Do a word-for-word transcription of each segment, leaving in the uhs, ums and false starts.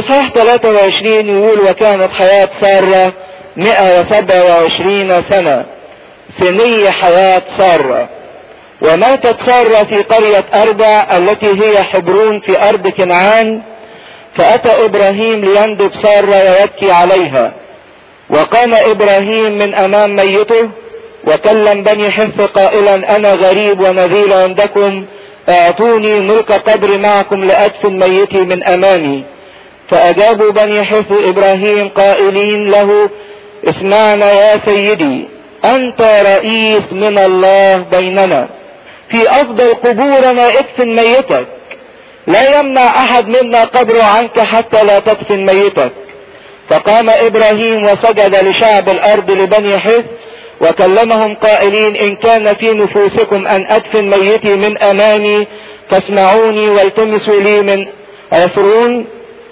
اصحاح ثلاثة وعشرين يقول: وكانت حياة سارة مئة وسبعة وعشرين سنة، سني حياة سارة. وماتت سارة في قرية أربع التي هي حبرون في أرض كنعان. فأتى إبراهيم ليندب سارة ويبكي عليها. وقام إبراهيم من أمام ميته وكلم بني حث قائلا: أنا غريب ونذيل عندكم، اعطوني ملك قبر معكم لأدفن ميتي من أمامي. فأجابوا بني حث إبراهيم قائلين له: اسمعنا يا سيدي، أنت رئيس من الله بيننا، في أفضل قبورنا ادفن ميتك، لا يمنع أحد منا قبره عنك حتى لا تدفن ميتك. فقام إبراهيم وسجد لشعب الأرض لبني حث وكلمهم قائلين: إن كان في نفوسكم أن أدفن ميتي من أمامي فاسمعوني، والتمسوا لي من عفرون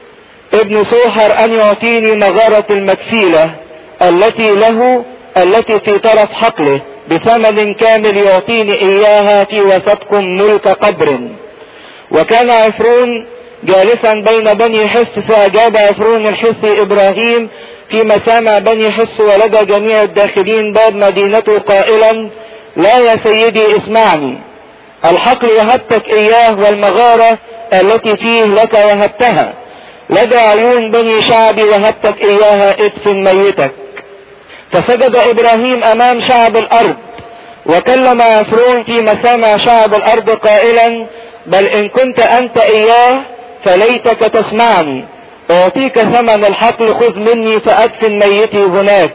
ابن سوحر أن يعطيني مغارة المكفيلة التي له التي في طرف حقله بثمن كامل، يعطيني إياها في وسطكم ملك قبر. وكان عفرون جالسا بين بني حس، فأجاب عفرون الحسي إبراهيم في مسامع بني حس ولدى جميع الداخلين باب مدينته قائلا: لا يا سيدي اسمعني، الحقل وهبتك إياه والمغارة التي فيه لك وهبتها، لدى عيون بني شعبي وهبتك إياها، ادفن ميتك. فسجد إبراهيم أمام شعب الأرض وكلم عفرون في مسامع شعب الأرض قائلا: بل إن كنت أنت إياه فليتك تسمعني، أعطيك ثمن الحقل، خذ مني فأدفن ميتي هناك.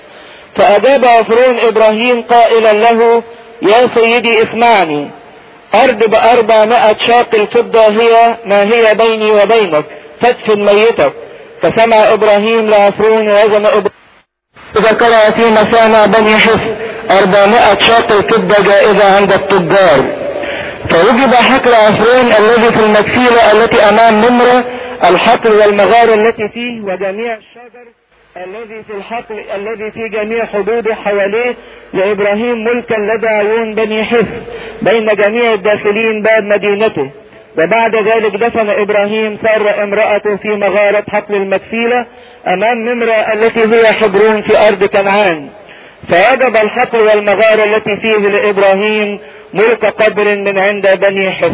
فأجاب عفرون إبراهيم قائلا له: يا سيدي اسمعني، أرض بأربعمائة شاقل فضة هي ما هي بيني وبينك، فادفن ميتك. فسمع إبراهيم لعفرون ووزن إبراهيم ذكر في مسامع بني حس أربعمائة شاقل فضة جائزة عند التجار. فوجد حقل عفرون الذي في المكفيلة التي أمام نمرة، الحقل والمغارة التي فيه وجميع الشجر الذي في الحقل الذي في جميع حدوده حواليه، لإبراهيم ملكا لدى عيون بني حس بين جميع الداخلين باب مدينته. وبعد ذلك دفن إبراهيم سارة امرأته في مغارة حقل المكفيلة أمام نمرة التي هي حبرون في أرض كنعان. فوجب الحقل والمغارة التي فيه لإبراهيم ملك قبر من عند بني حس.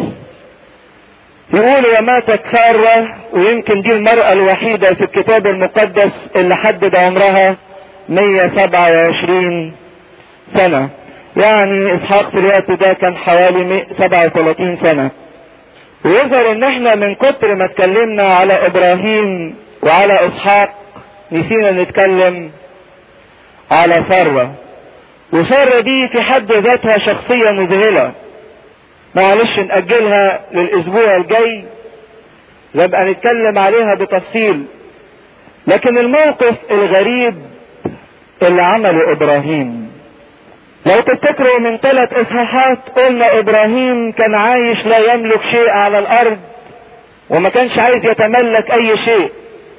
يقول: وماتت سارة، ويمكن دي المرأة الوحيدة في الكتاب المقدس اللي حدد عمرها مئة وسبعة وعشرين سنة، يعني اسحاق في الوقت ده كان حوالي مئة وسبعة وثلاثين سنة. ويظهر ان احنا من كتر ما اتكلمنا على ابراهيم وعلى اسحاق نسينا نتكلم على سارة. وسارة دي في حد ذاتها شخصية مذهلة، معلش نأجلها للأسبوع الجاي نبقى نتكلم عليها بتفصيل. لكن الموقف الغريب اللي عمله إبراهيم، لو تفتكروا من ثلاث إصحاحات قلنا إبراهيم كان عايش لا يملك شيء على الأرض وما كانش عايز يتملك أي شيء،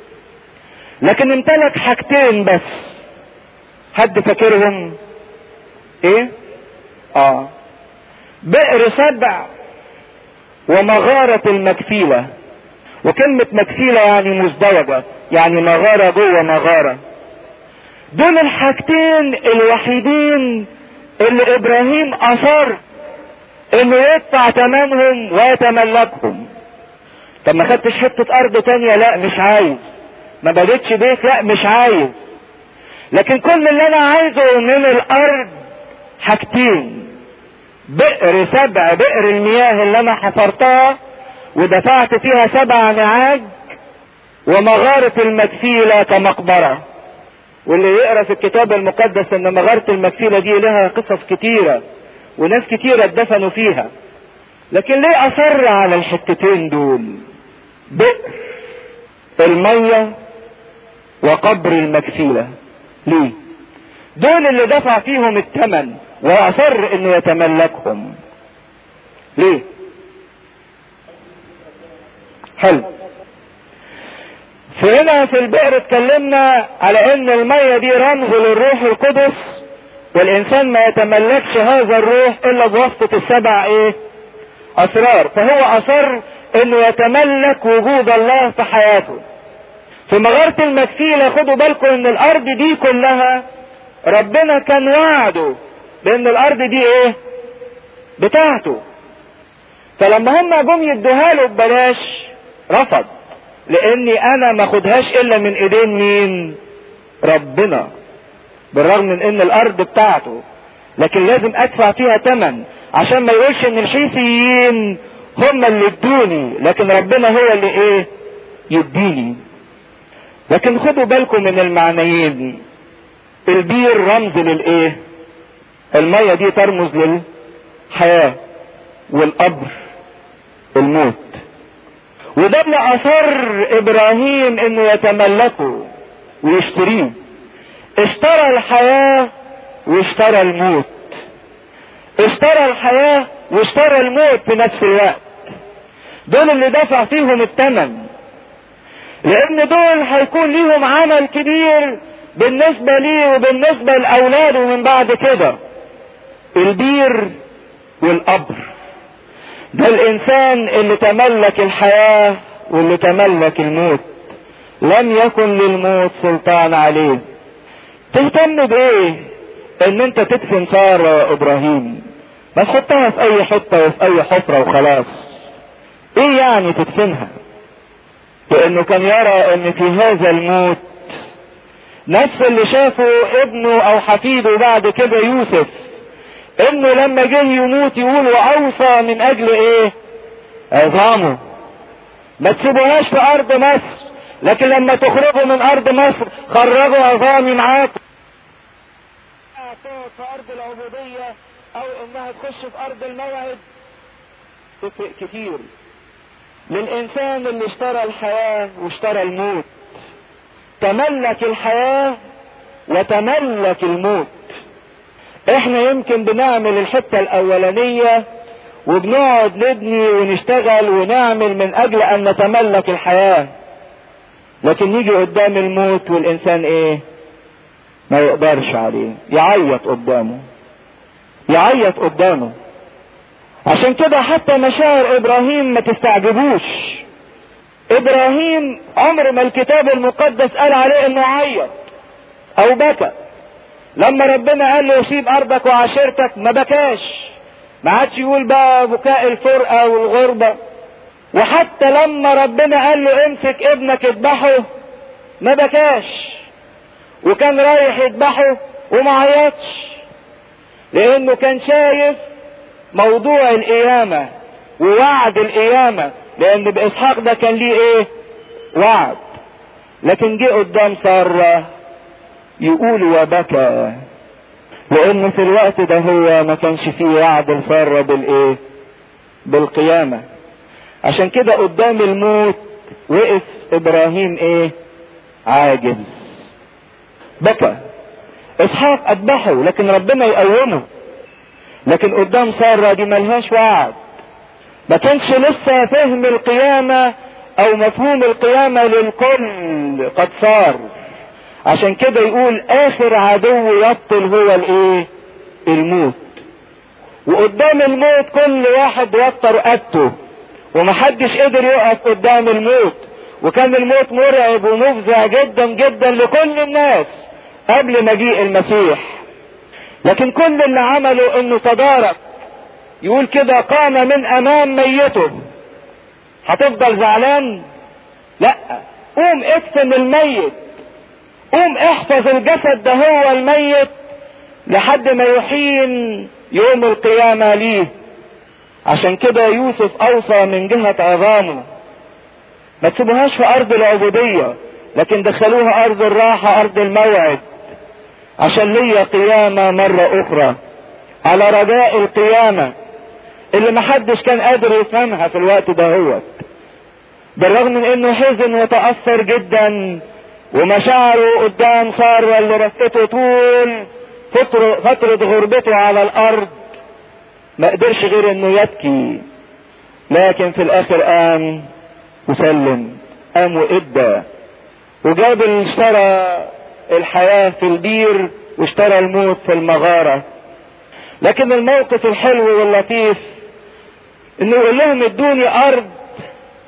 لكن امتلك حاجتين بس. حد فاكرهم ايه؟ اه بئر سبع ومغارة المكفيلة. وكلمة مكفيلة يعني مزدوجة، يعني مغارة جوه مغارة. دول الحاجتين الوحيدين اللي ابراهيم اصر انه يدفع ثمنهم ويتملكهم. طب ما خدتش حتة ارض تانية؟ لا مش عايز. ما بديتش بيت؟ لا مش عايز. لكن كل اللي انا عايزه من الارض حاجتين: بئر سبع، بئر المياه اللي انا حفرتها ودفعت فيها سبع نعاج، ومغارة المكفيلة كمقبرة. واللي يقرأ في الكتاب المقدس ان مغارة المكفيلة دي لها قصص كتيرة وناس كتيرة اتدفنوا فيها. لكن ليه اصر على الحتتين دول؟ بئر المية وقبر المكفيلة. ليه؟ دول اللي دفع فيهم الثمن واصر انه يتملكهم. ليه؟ حلو. فهنا في البئر اتكلمنا على ان المية دي رمز للروح القدس، والانسان ما يتملكش هذا الروح الا بواسطة السبع ايه؟ اسرار. فهو اصر انه يتملك وجود الله في حياته. في مغارة المكفيلة خدوا بالكم ان الارض دي كلها ربنا كان وعده بان الارض دي ايه بتاعته، فلما هم جم يدوها له ببلاش رفض، لاني انا ما اخدهاش الا من ايدين مين؟ ربنا. بالرغم من ان الارض بتاعته لكن لازم ادفع فيها ثمن، عشان ما يقولش ان الحيثيين هم اللي ادوني، لكن ربنا هو اللي ايه يديني. لكن خدوا بالكم من المعنيين. البير رمز للايه؟ المية دي ترمز للحياة، والقبر الموت. وده اللي اصر ابراهيم انه يتملكه ويشتريه. اشترى الحياة واشترى الموت، اشترى الحياة واشترى الموت في نفس الوقت. دول اللي دفع فيهم الثمن، لان دول هيكون ليهم عمل كبير بالنسبة ليه وبالنسبة لأولاده من بعد كده. البير والقبر. ده الانسان اللي تملك الحياة واللي تملك الموت، لم يكن للموت سلطان عليه. تهتم بايه ان انت تدفن سارة ابراهيم؟ ما تحطها في اي حتة وفي اي حفرة وخلاص. ايه يعني تدفنها؟ لانه كان يرى ان في هذا الموت نفس اللي شافه ابنه او حفيده بعد كده يوسف، انه لما جه يموت يقول واوصى من اجل ايه؟ عظامه. ما تسيبوهاش في ارض مصر، لكن لما تخرجوا من ارض مصر خرجوا عظامي معاكم. في ارض العبودية او انها تخش في ارض الموعد تفرق كتير للانسان اللي اشترى الحياة واشترى الموت. تملك الحياة وتملك الموت. احنا يمكن بنعمل الحتة الاولانية وبنقعد نبني ونشتغل ونعمل من اجل ان نتملك الحياة، لكن نيجي قدام الموت والانسان ايه؟ ما يقدرش عليه، يعيط قدامه، يعيط قدامه. عشان كده حتى مشاعر ابراهيم ما تستعجبوش. ابراهيم عمر ما الكتاب المقدس قال عليه انه عيط او بكى. لما ربنا قال له سيب ارضك وعشيرتك ما بكاش، ما عادش يقول بقى بكاء الفرقة والغربة. وحتى لما ربنا قال له امسك ابنك اذبحه ما بكاش، وكان رايح يذبحه وما عيطش، لانه كان شايف موضوع القيامة ووعد القيامة، لان باسحاق ده كان ليه ايه؟ وعد. لكن جه قدام سارة يقول وبكى، لان في الوقت ده هو ما كانش فيه وعد لسارة بالايه؟ بالقيامة. عشان كده قدام الموت وقف ابراهيم ايه؟ عاجز، بكى. اسحاق اذبحه لكن ربنا يقومه، لكن قدام سارة دي ملهاش وعد، ما كانش لسه فهم القيامة او مفهوم القيامة للكل قد صار. عشان كده يقول اخر عدو يبطل هو الايه؟ الموت. وقدام الموت كل واحد وتر رقبته، ومحدش قدر يقف قدام الموت، وكان الموت مرعب ومفزع جدا جدا لكل الناس قبل مجيء المسيح. لكن كل اللي عمله انه تدارك. يقول كده قام من امام ميته. هتفضل زعلان؟ لا، قوم ادفن الميت، قوم احفظ الجسد ده هو الميت لحد ما يحين يوم القيامة ليه. عشان كده يوسف اوصى من جهة عظامه، ما تسيبوهاش في ارض العبودية، لكن دخلوها ارض الراحة، ارض الموعد، عشان ليا قيامة مرة اخرى، على رجاء القيامة اللي محدش كان قادر يفهمها في الوقت ده. هو بالرغم من انه حزن وتأثر جدا، ومشاعره قدام سارة اللي رفته طول فترة, فترة غربته على الارض ما قدرش غير انه يبكي. لكن في الاخر قام وسلم، قام وادى، وجاب اللي اشترى الحياة في البير واشترى الموت في المغارة. لكن الموقف الحلو واللطيف انه يقول لهم ادوني ارض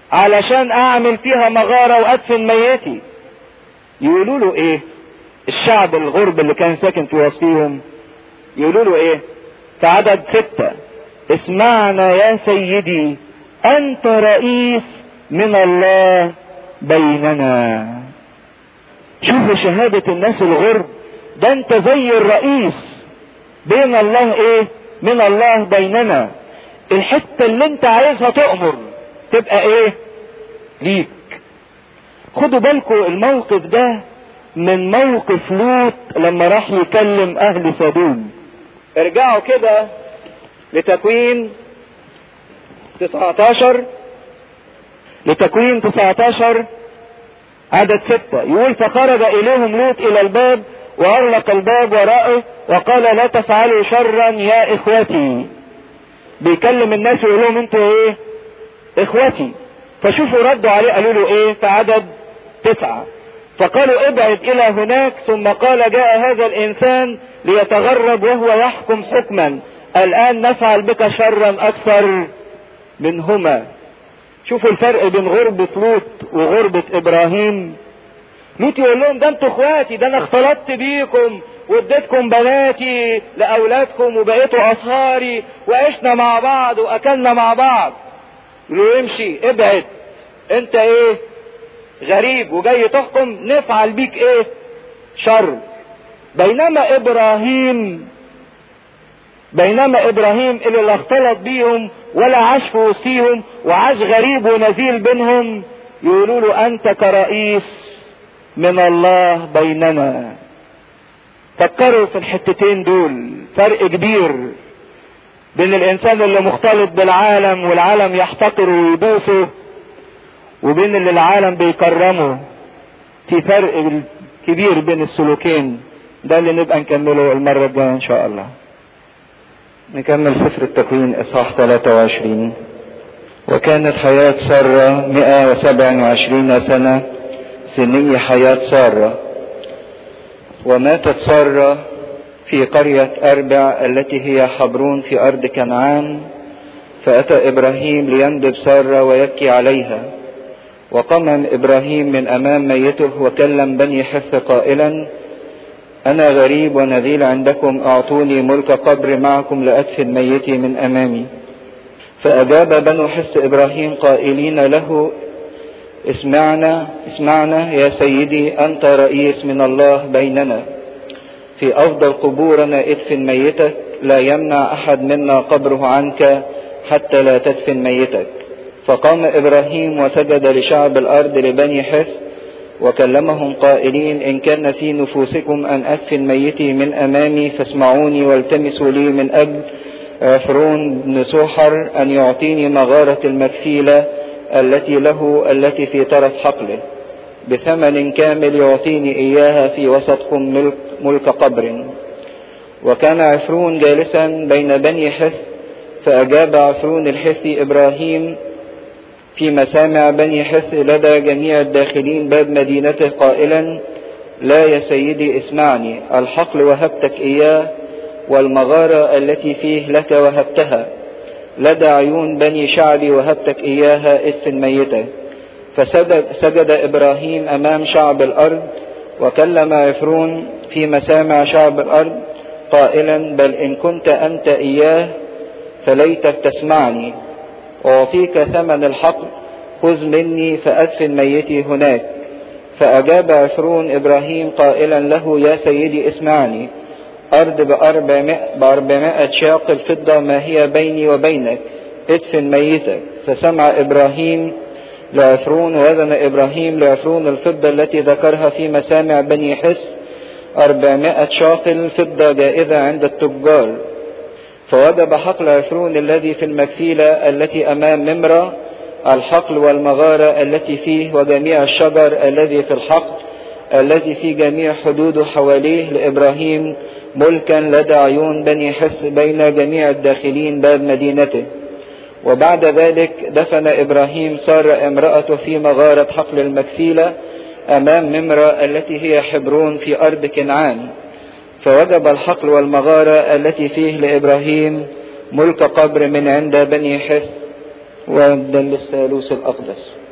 علشان اعمل فيها مغارة وادفن ميتي. يقولوا له ايه الشعب الغرب اللي كان ساكن في وسطهم؟ يقولوا له ايه في عدد ستة؟ اسمعنا يا سيدي انت رئيس من الله بيننا. شوفوا شهادة الناس الغرب، ده انت زي الرئيس بين الله ايه من الله بيننا. الحتة اللي انت عايزها تؤمر تبقى ايه ليك. خدوا بالكم الموقف ده من موقف لوط لما راح يكلم اهل سدوم. ارجعوا كده لتكوين تسعتاشر، لتكوين تسعتاشر عدد ستة. يقول فخرج اليهم لوط الى الباب واغلق الباب وراءه وقال لا تفعلوا شرا يا اخوتي. بيكلم الناس ويقول لهم انتوا ايه اخوتي. فشوفوا ردوا عليه قالوا له ايه في عدد تسعة. فقالوا ابعد الى هناك. ثم قال جاء هذا الانسان ليتغرب وهو يحكم حكما، الان نفعل بك شرا اكثر منهما. شوفوا الفرق بين غربة لوط وغربة ابراهيم. لوط يقول لهم ده انتوا اخواتي، ده انا اختلطت بيكم واديتكم بناتي لاولادكم وبقيتوا اصهاري وعشنا مع بعض واكلنا مع بعض. يقولوا امشي ابعد، انت ايه غريب وجاي تحكم، نفعل بيك ايه شر. بينما ابراهيم بينما ابراهيم اللي لا اختلط بيهم ولا عاش في وسطيهم وعاش غريب ونزيل بينهم، يقولوا له انت كرئيس من الله بيننا. فكروا في الحتتين دول، فرق كبير بين الانسان اللي مختلط بالعالم والعالم يحتقره ويدوسه، وبين اللي العالم بيكرمه. في فرق كبير بين السلوكين. ده اللي نبقى نكمله المرة الجاية ان شاء الله. نكمل سفر التكوين اصحاح ثلاثة وعشرين. وكانت حياة سارة مئة وسبع وعشرين سنة، سني حياة سارة. وماتت سارة في قرية أربع التي هي حبرون في أرض كنعان. فأتى إبراهيم ليندب سارة ويبكي عليها. وقام إبراهيم من أمام ميته وكلم بني حث قائلا أنا غريب ونذيل عندكم، أعطوني ملك قبر معكم لأدفن ميتي من أمامي. فأجاب بنو حث إبراهيم قائلين له اسمعنا اسمعنا يا سيدي، أنت رئيس من الله بيننا، في أفضل قبورنا ادفن ميتك، لا يمنع أحد منا قبره عنك حتى لا تدفن ميتك. فقام إبراهيم وسجد لشعب الأرض لبني حث وكلمهم قائلين إن كان في نفوسكم أن أدفن ميتي من أمامي فاسمعوني والتمسوا لي من أجل عفرون بن سوحر أن يعطيني مغارة المكفيلة التي له التي في طرف حقله بثمن كامل، يعطيني إياها في وسطكم ملك, ملك قبر. وكان عفرون جالسا بين بني حث. فأجاب عفرون الحثي إبراهيم في مسامع بني حث لدى جميع الداخلين باب مدينته قائلا لا يا سيدي اسمعني، الحقل وهبتك إياه والمغارة التي فيه لك وهبتها، لدى عيون بني شعبي وهبتك إياها ادفن ميته. فسجد إبراهيم أمام شعب الأرض وكلم عفرون في مسامع شعب الأرض قائلا بل إن كنت أنت إياه فليتك تسمعني، أعطيك ثمن الحقل، خذ مني فأدفن ميتي هناك. فأجاب عفرون إبراهيم قائلا له يا سيدي اسمعني، أرض بأربعمائة شاقل فضة ما هي بيني وبينك، ادفن ميتك. فسمع إبراهيم لعفرون ووزن إبراهيم لعفرون الفضة التي ذكرها في مسامع بني حس أربعمائة شاقل فضة جائزة عند التجار. فوجب حقل عفرون الذي في المكفيلة التي أمام ممرة، الحقل والمغارة التي فيه وجميع الشجر الذي في الحقل الذي في جميع حدوده حواليه لإبراهيم ملكا لدى عيون بني حس بين جميع الداخلين باب مدينته. وبعد ذلك دفن إبراهيم سارة امرأته في مغارة حقل المكفيلة أمام ممرة التي هي حبرون في أرض كنعان. فوجب الحقل والمغارة التي فيه لإبراهيم ملك قبر من عند بني حث. ومجدا للثالوث الأقدس.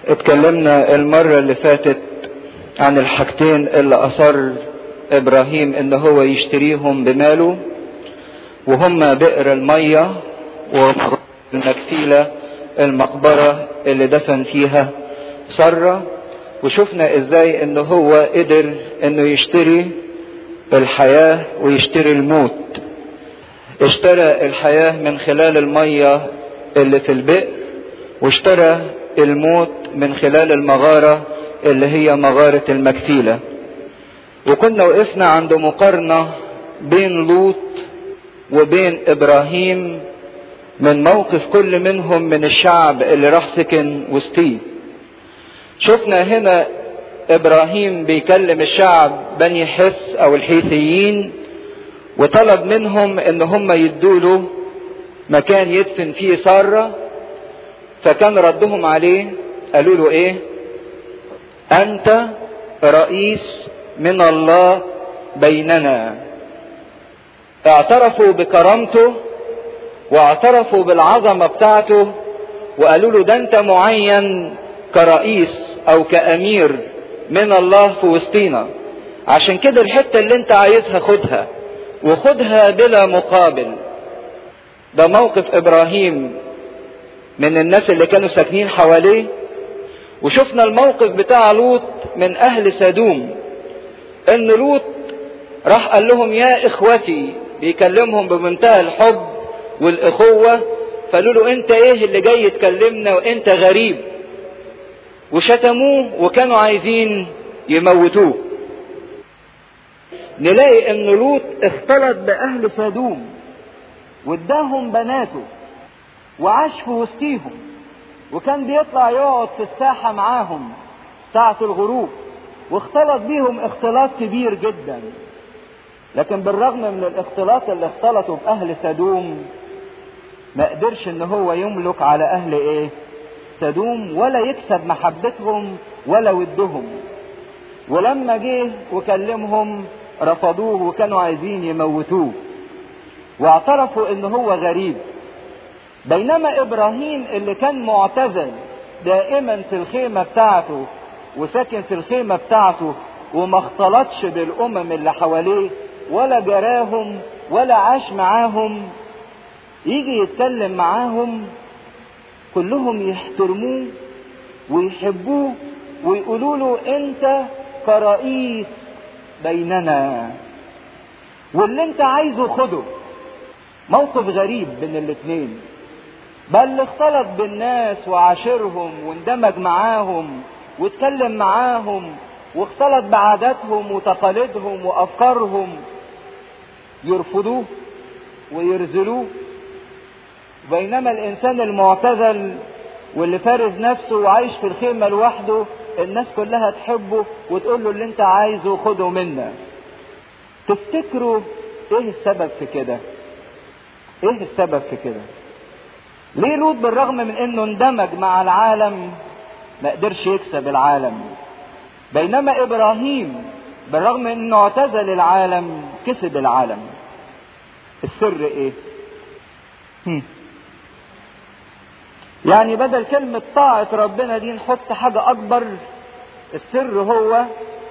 اتكلمنا المرة اللي فاتت عن الحاجتين اللي اصر ابراهيم ان هو يشتريهم بماله، وهما بئر المية والمكفيلة المقبرة اللي دفن فيها سارة. وشفنا ازاي ان هو قدر انه يشتري الحياة ويشتري الموت. اشترى الحياة من خلال المية اللي في البئر، واشترى الموت من خلال المغارة اللي هي مغارة المكفيلة. وكنا وقفنا عند مقارنة بين لوط وبين ابراهيم من موقف كل منهم من الشعب اللي راح سكن وسطيه. شفنا هنا ابراهيم بيكلم الشعب بني حس او الحيثيين، وطلب منهم ان هم يدوله مكان يدفن فيه سارة. فكان ردهم عليه قالوا له ايه؟ انت رئيس من الله بيننا. اعترفوا بكرامته واعترفوا بالعظمة بتاعته، وقالوا له ده انت معين كرئيس او كامير من الله في وسطينا، عشان كده الحتة اللي انت عايزها خدها، وخدها بلا مقابل. ده موقف ابراهيم من الناس اللي كانوا ساكنين حواليه. وشفنا الموقف بتاع لوط من اهل سدوم، ان لوط راح قال لهم يا اخوتي، بيكلمهم بمنتهى الحب والاخوة. فقالوا له انت ايه اللي جاي تكلمنا وانت غريب؟ وشتموه وكانوا عايزين يموتوه. نلاقي ان لوط اختلط باهل سدوم واداهم بناته وعاش في وسطيهم، وكان بيطلع يقعد في الساحة معاهم ساعة الغروب، واختلط بيهم اختلاط كبير جدا. لكن بالرغم من الاختلاط اللي اختلطوا باهل سدوم، ما قدرش ان هو يملك على اهل ايه؟ سدوم، ولا يكسب محبتهم ولا ودهم. ولما جه وكلمهم رفضوه وكانوا عايزين يموتوه، واعترفوا ان هو غريب. بينما ابراهيم اللي كان معتزل دائما في الخيمة بتاعته وساكن في الخيمة بتاعته، وما اختلطش بالامم اللي حواليه ولا جراهم ولا عاش معاهم، يجي يتكلم معاهم كلهم يحترموه ويحبوه ويقولوا له انت كرئيس بيننا، واللي انت عايزه خده. موقف غريب بين الاثنين، بل اختلط بالناس وعاشرهم واندمج معاهم واتكلم معاهم، واختلط بعاداتهم وتقاليدهم وافكارهم، يرفضوه ويرزلوه. بينما الانسان المعتزل واللي فارز نفسه وعايش في الخيمة لوحده، الناس كلها تحبه وتقول له اللي انت عايزه خده منا. تفتكروا ايه السبب في كده؟ ايه السبب في كده؟ ليه لوط بالرغم من انه اندمج مع العالم ما قدرش يكسب العالم، بينما ابراهيم بالرغم من انه اعتزل العالم كسب العالم؟ السر ايه؟ هم. يعني بدل كلمة طاعة ربنا دي نحط حاجة اكبر. السر هو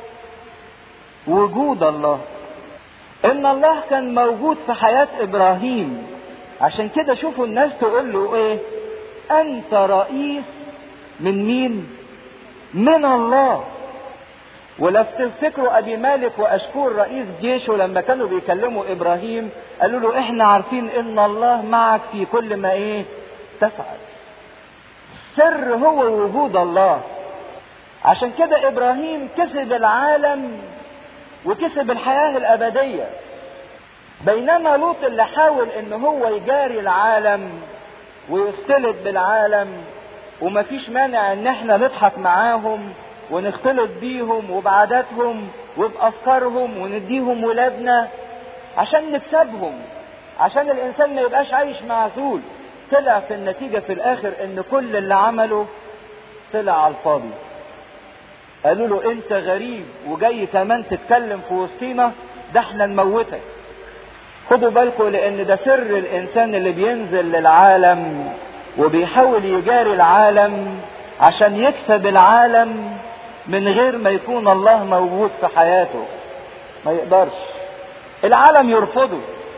وجود الله، ان الله كان موجود في حياة ابراهيم. عشان كده شوفوا الناس تقول له ايه؟ انت رئيس من مين؟ من الله. ولا تفتكروا ابي مالك واشكور رئيس جيشه لما كانوا بيكلموا ابراهيم قالوا له احنا عارفين ان الله معك في كل ما ايه تفعل. السر هو وجود الله. عشان كده ابراهيم كسب العالم وكسب الحياة الابدية، بينما لوط اللي حاول ان هو يجاري العالم ويختلط بالعالم، ومفيش مانع ان احنا نضحك معاهم ونختلط بيهم وبعاداتهم وبافكارهم ونديهم ولادنا عشان نكسبهم، عشان الانسان ما يبقاش عايش معزول. طلع في النتيجة في الاخر ان كل اللي عمله طلع على الفاضي. قالوا له انت غريب وجاي كمان تتكلم في وسطينا، ده احنا نموتك. خدوا بالكم، لان ده سر الانسان اللي بينزل للعالم وبيحاول يجاري العالم عشان يكسب العالم من غير ما يكون الله موجود في حياته. ما يقدرش، العالم يرفضه.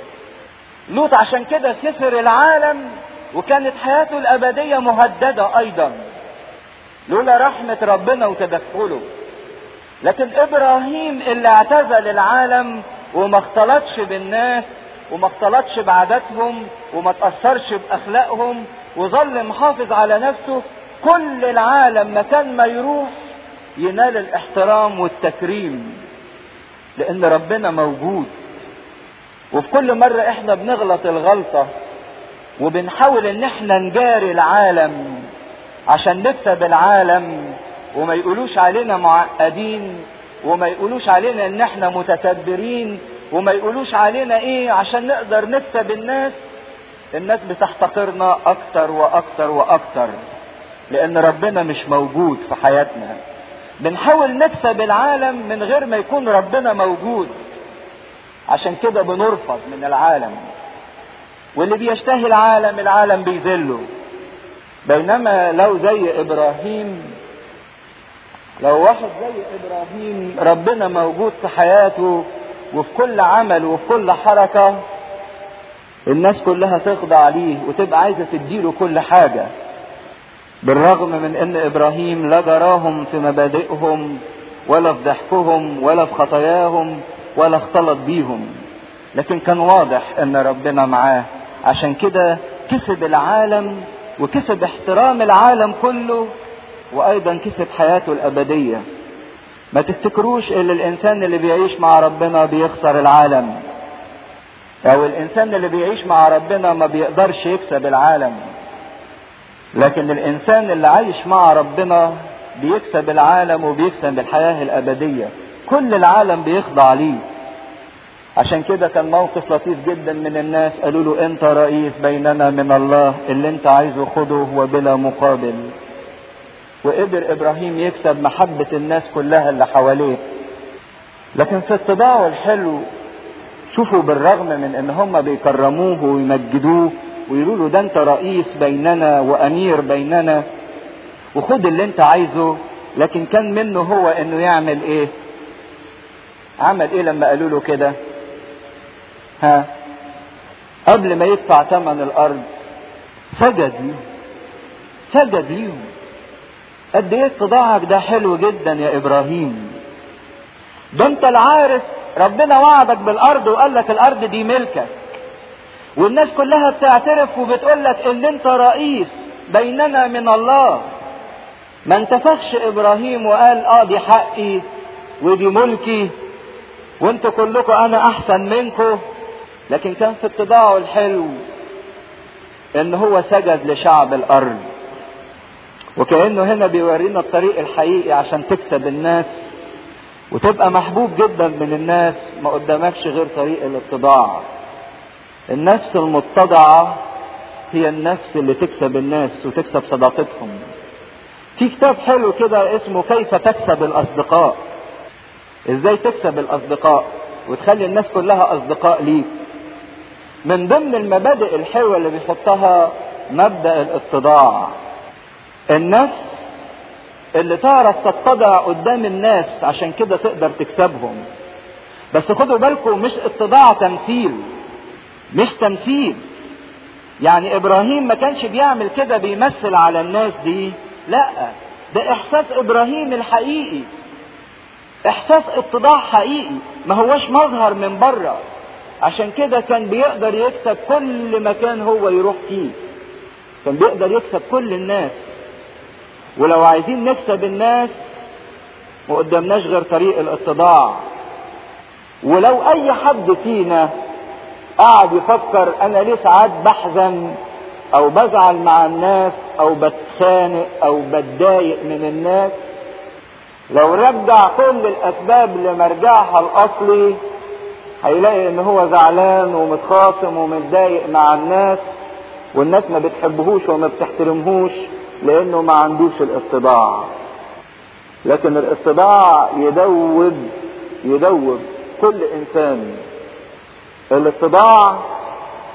لوط عشان كده خسر العالم وكانت حياته الأبدية مهددة أيضا لولا رحمة ربنا وتدخله. لكن إبراهيم اللي اعتزل العالم وما اختلطش بالناس وما اختلطش بعاداتهم وما تأثرش بأخلاقهم وظل محافظ على نفسه، كل العالم مكان ما يروح ينال الاحترام والتكريم لأن ربنا موجود. وفي كل مرة احنا بنغلط الغلطة وبنحاول ان احنا نجاري العالم عشان نكسب العالم وما يقولوش علينا معقدين وما يقولوش علينا ان احنا متكبرين وما يقولوش علينا ايه عشان نقدر نكسب الناس، الناس بتحتقرنا اكتر واكتر واكتر لان ربنا مش موجود في حياتنا. بنحاول نكسب العالم من غير ما يكون ربنا موجود، عشان كده بنرفض من العالم. واللي بيشتهي العالم العالم بيذله. بينما لو زي ابراهيم، لو واحد زي ابراهيم ربنا موجود في حياته وفي كل عمل وفي كل حركة، الناس كلها تخضع ليه وتبقى عايزة تديله كل حاجة، بالرغم من ان ابراهيم لا جراهم في مبادئهم ولا في ضحكهم ولا في خطاياهم ولا اختلط بيهم، لكن كان واضح ان ربنا معاه. عشان كده كسب العالم وكسب احترام العالم كله وايضا كسب حياته الابدية. ما تفتكروش ان الانسان اللي بيعيش مع ربنا بيخسر العالم، او الانسان اللي بيعيش مع ربنا ما بيقدرش يكسب العالم، لكن الانسان اللي عايش مع ربنا بيكسب العالم وبيكسب الحياة الابدية. كل العالم بيخضع ليه. عشان كده كان موقف لطيف جدا من الناس، قالوا له انت رئيس بيننا من الله، اللي انت عايزه خده وبلا مقابل. وقدر ابراهيم يكسب محبة الناس كلها اللي حواليه. لكن في اتباعه الحلو شوفوا، بالرغم من ان هم بيكرموه ويمجدوه ويقولوا له ده انت رئيس بيننا وامير بيننا وخد اللي انت عايزه، لكن كان منه هو انه يعمل ايه؟ عمل ايه لما قالوا له كده؟ ها، قبل ما يدفع ثمن الارض سجد ليهم، سجد ليهم. قد ايه اتضاعك ده حلو جدا يا ابراهيم. ده انت العارف ربنا وعدك بالارض وقال لك الارض دي ملكك، والناس كلها بتعترف وبتقول لك ان انت رئيس بيننا من الله. ما انتفخش ابراهيم وقال اه دي حقي ودي ملكي وانتوا كلكم انا احسن منكم، لكن كان في اتباعه الحلو ان هو سجد لشعب الارض. وكأنه هنا بيورينا الطريق الحقيقي عشان تكسب الناس وتبقى محبوب جدا من الناس. ما قدامكش غير طريق الاتضاع. النفس المتضعة هي النفس اللي تكسب الناس وتكسب صداقتهم. في كتاب حلو كده اسمه كيف تكسب الاصدقاء، ازاي تكسب الاصدقاء وتخلي الناس كلها اصدقاء ليك. من ضمن المبادئ الحلوة اللي بيحطها مبدأ الاتضاع. النفس اللي تعرف تتضع قدام الناس عشان كده تقدر تكسبهم. بس خدوا بالكم، مش اتضاع تمثيل، مش تمثيل. يعني ابراهيم ما كانش بيعمل كده بيمثل على الناس دي، لا، ده احساس ابراهيم الحقيقي، احساس اتضاع حقيقي، ما هوش مظهر من بره. عشان كده كان بيقدر يكسب كل مكان هو يروح فيه، كان بيقدر يكسب كل الناس. ولو عايزين نكسب الناس ما قدامناش غير طريق الاتضاع. ولو اي حد فينا قاعد يفكر انا ليه ساعات بحزن او بزعل مع الناس او بتخانق او بتضايق من الناس، لو رجع كل الاسباب لمرجعها الاصلي هيلاقي ان هو زعلان ومتخاصم ومتضايق مع الناس، والناس ما بتحبهوش وما بتحترمهوش لانه ما عندوش الاتضاع. لكن الاتضاع يدوب يدوب كل انسان. الاتضاع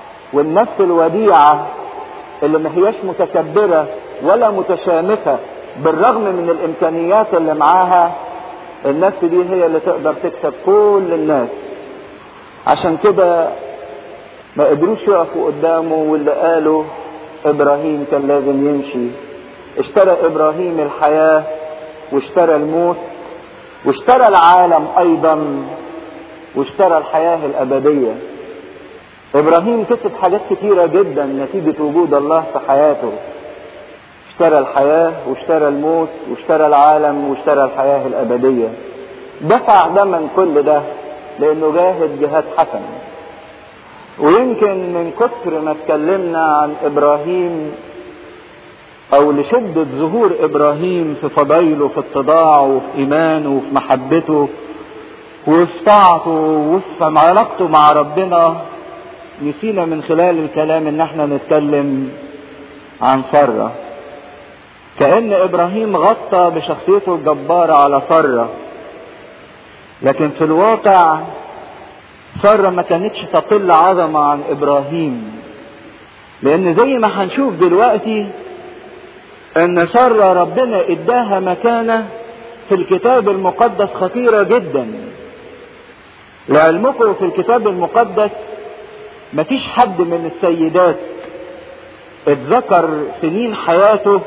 والنفس الوديعة اللي ما هياش متكبرة ولا متشامخة بالرغم من الامكانيات اللي معاها النفس دي هي اللي تقدر تكسب كل الناس. عشان كده ما قدروش يقفوا قدامه، واللي قالوا ابراهيم كان لازم يمشي. اشترى ابراهيم الحياة واشترى الموت واشترى العالم ايضا واشترى الحياة الابدية. ابراهيم كسب حاجات كتيرة جدا نتيجة وجود الله في حياته. اشترى الحياة واشترى الموت واشترى العالم واشترى الحياة الابدية. دفع ثمن كل ده لانه جاهد جهاد حسن. ويمكن من كتر ما اتكلمنا عن ابراهيم او لشدة ظهور ابراهيم في فضائله في اتضاعه وفي ايمانه وفي محبته وفي طاعته وفي علاقته مع ربنا، نسينا من خلال الكلام ان احنا نتكلم عن سارة. كأن ابراهيم غطى بشخصيته الجبارة على سارة، لكن في الواقع سارة ما كانتش تقل عظمة عن ابراهيم. لان زي ما هنشوف دلوقتي ان سارة ربنا اداها مكانة في الكتاب المقدس خطيرة جدا. لعلمكم في الكتاب المقدس مفيش حد من السيدات اتذكر سنين حياته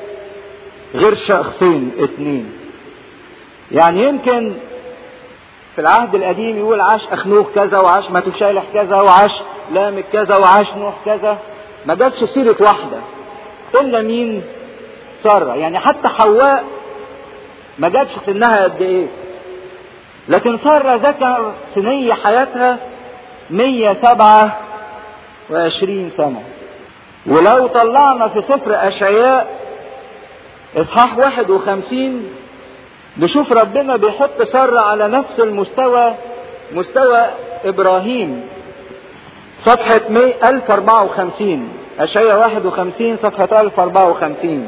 غير شخصين اتنين. يعني يمكن في العهد القديم يقول عاش اخنوخ كذا وعاش ماتوشالح كذا وعاش لامك كذا وعاش نوح كذا، ما جاتش سيرة واحدة الا مين؟ سارة. يعني حتى حواء ما جاتش سنها قد ايه، لكن سارة ذكر سنية حياتها مية وسبعة وعشرين سنة. ولو طلعنا في سفر اشعياء اصحاح واحد وخمسين نشوف ربنا بيحط سارة على نفس المستوى مستوى ابراهيم. صفحة ألف وأربعة وخمسين، اشعياء واحد وخمسين صفحة ألف وأربعة وخمسين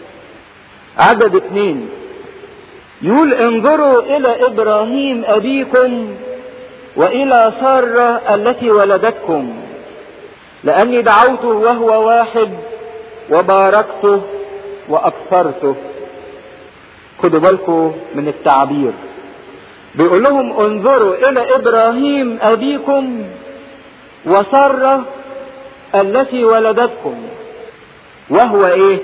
عدد اتنين، يقول انظروا الى ابراهيم ابيكم والى سارة التي ولدتكم، لاني دعوته وهو واحد وباركته واكثرته. خدوا بالكم من التعبير، بيقول لهم انظروا الى ابراهيم ابيكم وسارة التي ولدتكم، وهو ايه؟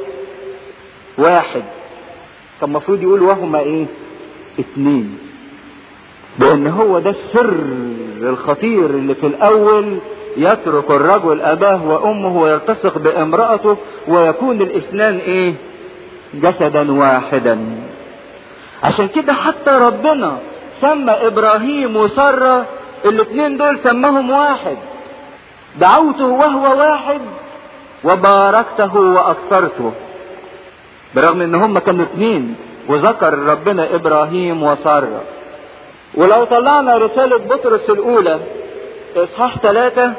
واحد. طب المفروض يقول وهما ايه؟ اتنين، لان هو ده السر الخطير اللي في الاول يترك الرجل اباه وامه ويلتصق بامرأته ويكون الاثنان ايه؟ جسدا واحدا. عشان كده حتى ربنا سمى ابراهيم وسارة الاثنين دول سماهم واحد. دعوته وهو واحد وباركته واكثرته، برغم ان هم كانوا اثنين وذكر ربنا ابراهيم وسارة. ولو طلعنا رسالة بطرس الاولى اصحاح ثلاثة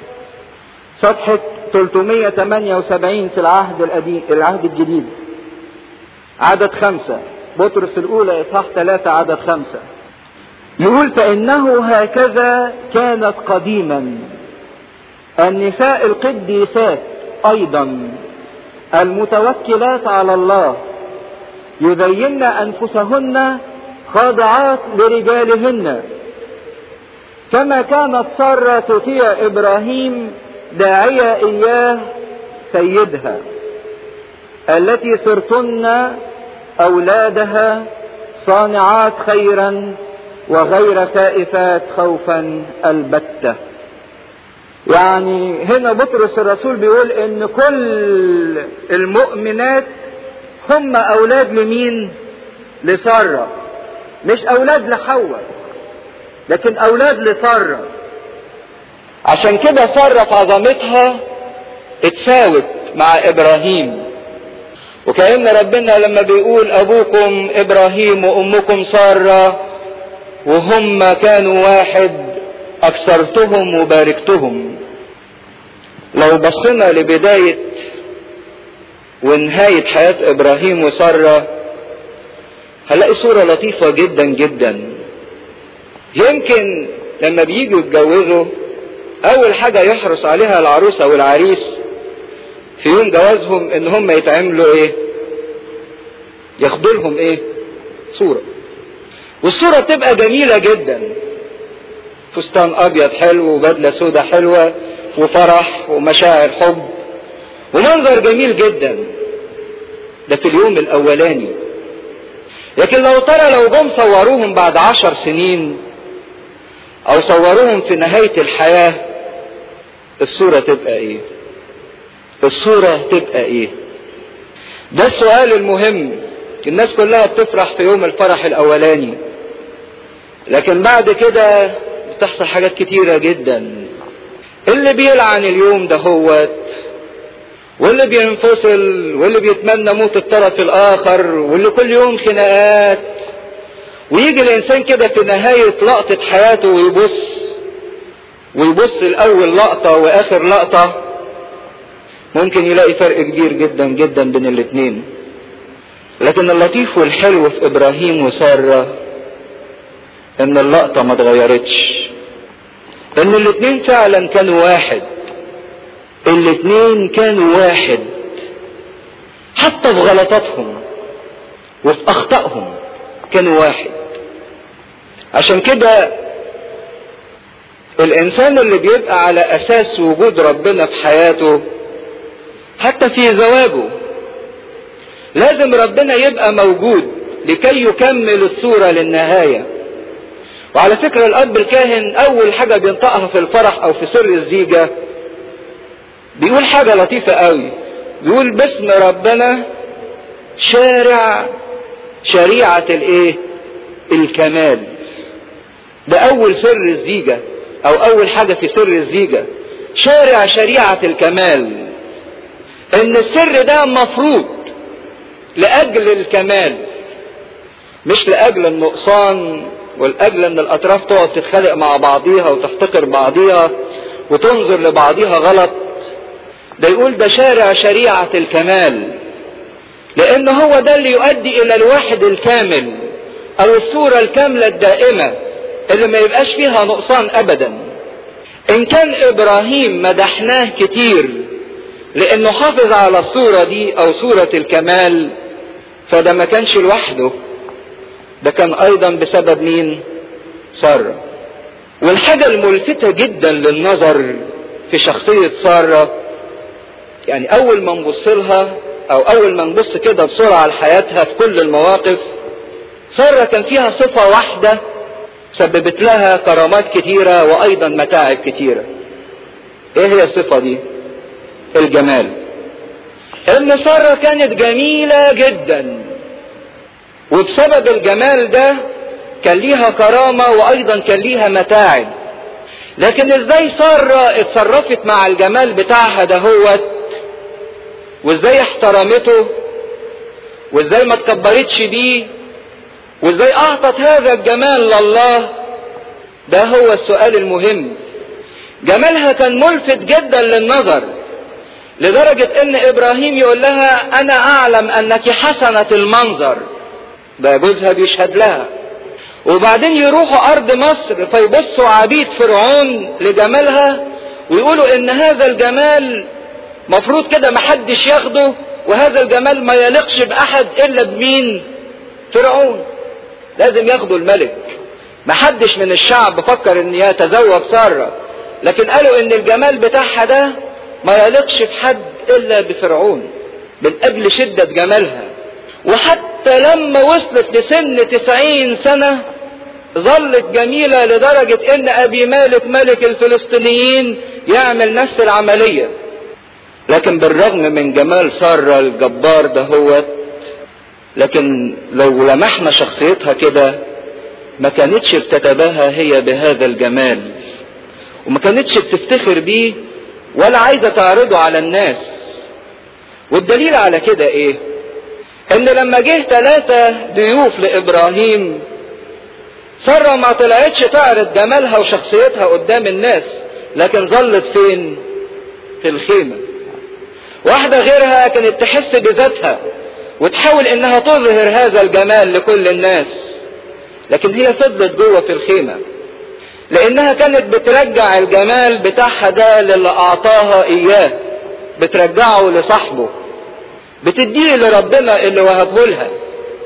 صفحة ثلاثمية وثمانية وسبعين في العهد القديم العهد الجديد عدد خمسة، بطرس الاولى اصحاح ثلاثة عدد خمسة، يقول فانه هكذا كانت قديما النساء القديسات ايضا المتوكلات على الله يزين انفسهن خاضعات لرجالهن، كما كانت سارة تطيع ابراهيم داعية اياه سيدها، التي صرتن اولادها صانعات خيرا وغير خائفات خوفا البتة. يعني هنا بطرس الرسول بيقول ان كل المؤمنات هم اولاد لمين؟ لسارة، مش اولاد لحواء لكن اولاد لسارة. عشان كده سارة في عظمتها اتساوت مع ابراهيم. وكأن ربنا لما بيقول ابوكم ابراهيم وامكم سارة وهم كانوا واحد اكثرتهم وباركتهم. لو بصينا لبداية ونهاية حياة ابراهيم وسارة هنلاقي صورة لطيفة جدا جدا. يمكن لما بييجوا يتجوزوا اول حاجة يحرص عليها العروسة والعريس في يوم جوازهم ان هم يتعملوا ايه؟ ياخدوا لهم ايه؟ صورة. والصورة تبقى جميلة جدا، فستان ابيض حلو وبدلة سودة حلوة وفرح ومشاعر حب ومنظر جميل جدا. ده في اليوم الاولاني. لكن لو ترى لو جم صوروهم بعد عشر سنين او صوروهم في نهاية الحياة، الصورة تبقى ايه؟ الصورة تبقى ايه؟ ده السؤال المهم. الناس كلها بتفرح في يوم الفرح الاولاني، لكن بعد كده بتحصل حاجات كتيرة جدا. اللي بيلعن اليوم ده هوت، واللي بينفصل، واللي بيتمنى موت الطرف الاخر، واللي كل يوم خناقات. ويجي الانسان كده في نهاية لقطة حياته ويبص ويبص الاول لقطة واخر لقطة، ممكن يلاقي فرق كبير جدا جدا بين الاتنين. لكن اللطيف والحلو في ابراهيم وسارة ان اللقطة ما اتغيرتش، ان الاتنين فعلا كانوا واحد. الاتنين كانوا واحد حتى في غلطاتهم وفي اخطائهم كانوا واحد. عشان كده الانسان اللي بيبقى على اساس وجود ربنا في حياته حتى في زواجه لازم ربنا يبقى موجود لكي يكمل الصورة للنهاية. وعلى فكرة الاب الكاهن اول حاجة بينطقها في الفرح او في سر الزيجة بيقول حاجة لطيفة قوي، بيقول باسم ربنا شارع شريعة الايه؟ الكمال. ده اول سر الزيجة او اول حاجة في سر الزيجة، شارع شريعة الكمال. ان السر ده مفروض لاجل الكمال مش لاجل النقصان ولاجل ان الاطراف تقعد تتخانق مع بعضيها وتحتقر بعضيها وتنظر لبعضيها غلط. ده يقول ده شارع شريعة الكمال، لان هو ده اللي يؤدي الى الواحد الكامل او الصورة الكاملة الدائمة اللي ما يبقاش فيها نقصان ابدا. ان كان ابراهيم مدحناه كتير لانه حافظ على الصورة دي او صورة الكمال، فده ما كانش لوحده، ده كان ايضا بسبب مين؟ سارة. والحاجة الملفتة جدا للنظر في شخصية سارة، يعني اول ما نبص لها او اول ما نبص كده بسرعة لحياتها في كل المواقف، سارة كان فيها صفة واحدة سببت لها كرامات كتيرة وايضا متاعب كتيرة. ايه هي الصفة دي؟ الجمال. ان سارة كانت جميلة جدا، وبسبب الجمال ده كان ليها كرامة وايضا كان ليها متاعب. لكن ازاي سارة اتصرفت مع الجمال بتاعها دهوت، وازاي احترمته، وازاي ما تكبرتش بيه، وازاي اعطت هذا الجمال لله؟ ده هو السؤال المهم. جمالها كان ملفت جدا للنظر، لدرجة ان ابراهيم يقول لها انا اعلم انك حسنة المنظر، ده جوزها بيشهد لها. وبعدين يروحوا ارض مصر فيبصوا عبيد فرعون لجمالها ويقولوا ان هذا الجمال مفروض كده محدش ياخده، وهذا الجمال ما يليقش باحد الا بمين؟ فرعون. لازم ياخدوا الملك. محدش من الشعب فكر ان يتزوج سارة، لكن قالوا ان الجمال بتاعها ده ما يليقش بحد الا بفرعون من اجل شدة جمالها. وحتى لما وصلت لسن تسعين سنة ظلت جميلة لدرجة ان ابي مالك ملك الفلسطينيين يعمل نفس العملية. لكن بالرغم من جمال سارة الجبار ده هو، لكن لو لمحنا شخصيتها كده ما كانتش بتتباهى هي بهذا الجمال، وما كانتش بتفتخر بيه ولا عايزة تعرضه على الناس. والدليل على كده ايه؟ ان لما جه ثلاثة ضيوف لابراهيم، سارة ما طلعتش تعرض جمالها وشخصيتها قدام الناس، لكن ظلت فين؟ في الخيمة. واحدة غيرها كانت تحس بذاتها وتحاول انها تظهر هذا الجمال لكل الناس، لكن هي فضلت جوه في الخيمة، لانها كانت بترجع الجمال بتاعها ده للي اعطاها اياه، بترجعه لصاحبه، بتديه لربنا اللي وهبه لها.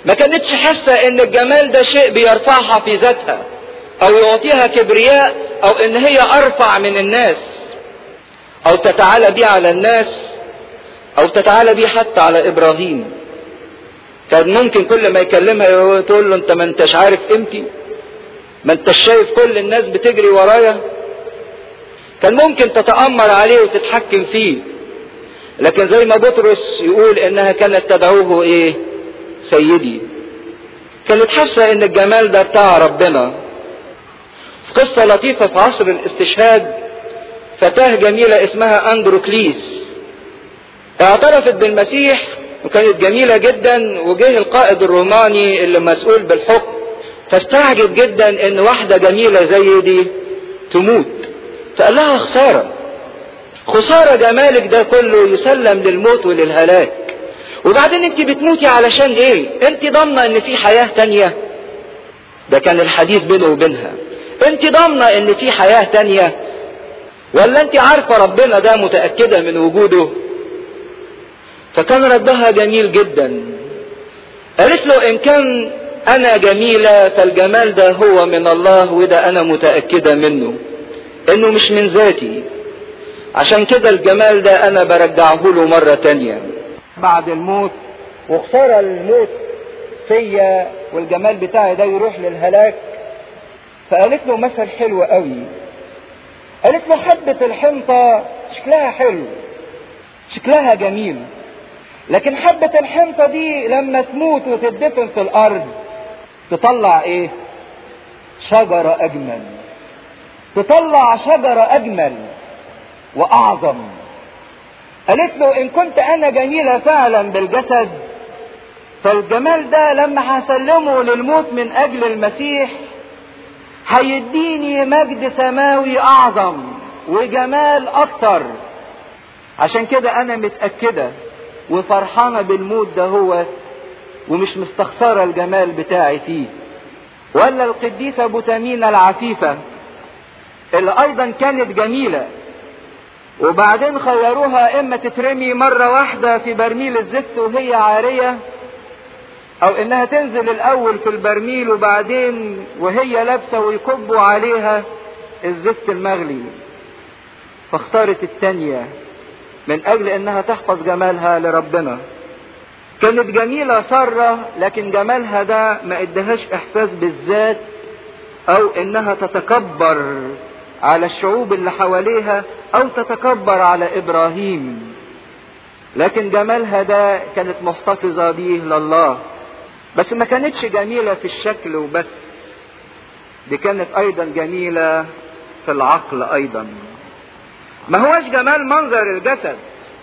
ما كانتش حاسة ان الجمال ده شيء بيرفعها في ذاتها او يعطيها كبرياء او ان هي ارفع من الناس او تتعالى بيه على الناس او تتعالى بيه حتى على ابراهيم. كان ممكن كل ما يكلمها تقول له انت ما انتش عارف قيمتي، ما انتش شايف كل الناس بتجري ورايا. كان ممكن تتأمر عليه وتتحكم فيه، لكن زي ما بطرس يقول انها كانت تدعوه ايه؟ سيدي. كانت حاسة ان الجمال ده بتاع ربنا. في قصة لطيفة في عصر الاستشهاد، فتاة جميلة اسمها اندروكليس اعترفت بالمسيح وكانت جميلة جدا، وجه القائد الروماني اللي مسؤول بالحكم فاستعجب جدا ان واحدة جميلة زي دي تموت، فقال لها خسارة خسارة جمالك ده كله يسلم للموت وللهلاك، وبعدين انت بتموتي علشان ايه؟ انت ضامنة ان في حياة تانية؟ ده كان الحديث بينه وبينها، انت ضامنة ان في حياة تانية ولا انت عارفة ربنا ده متأكدة من وجوده؟ فكان ردها جميل جدا. قالت له ان كان انا جميلة فالجمال ده هو من الله، وده انا متأكدة منه انه مش من ذاتي، عشان كده الجمال ده انا برجعه له مرة تانية بعد الموت. وخسارة الموت فيا والجمال بتاعي ده يروح للهلاك. فقالت له مثل حلو قوي، قالت له حبة الحنطة شكلها حلو شكلها جميل، لكن حبة الحنطة دي لما تموت وتدفن في الارض تطلع ايه؟ شجرة اجمل، تطلع شجرة اجمل واعظم. قالت له ان كنت انا جميلة فعلا بالجسد، فالجمال ده لما هسلمه للموت من اجل المسيح هيديني مجد سماوي اعظم وجمال اكتر. عشان كده انا متأكدة وفرحانة بالموت ده هو، ومش مستخسرة الجمال بتاعي فيه. ولا القديسة بوتامينا العفيفة اللي ايضا كانت جميلة، وبعدين خيروها اما تترمي مرة واحدة في برميل الزفت وهي عارية، او انها تنزل الاول في البرميل وبعدين وهي لابسة ويكبوا عليها الزفت المغلي. فاختارت التانية من اجل انها تحفظ جمالها لربنا. كانت جميلة سارة، لكن جمالها ده ما ادهاش احساس بالذات او انها تتكبر على الشعوب اللي حواليها او تتكبر على ابراهيم، لكن جمالها ده كانت محتفظة بيه لله. بس ما كانتش جميلة في الشكل وبس، دي كانت ايضا جميلة في العقل ايضا. ما هوش جمال منظر الجسد،